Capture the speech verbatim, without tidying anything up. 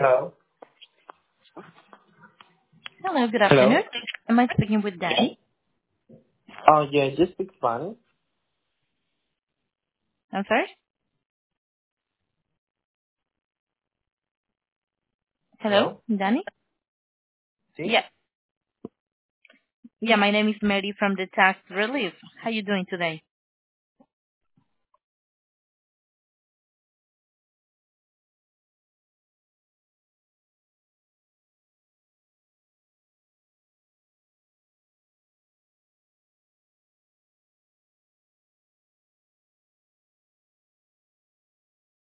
Hello? Hello, good Hello? afternoon. Am I speaking with Danny? Oh, yeah, just speak Spanish. I'm sorry? Hello, Hello? Danny? Sí? Yeah. Yeah, my name is Mary from the Tax Relief. How you doing today?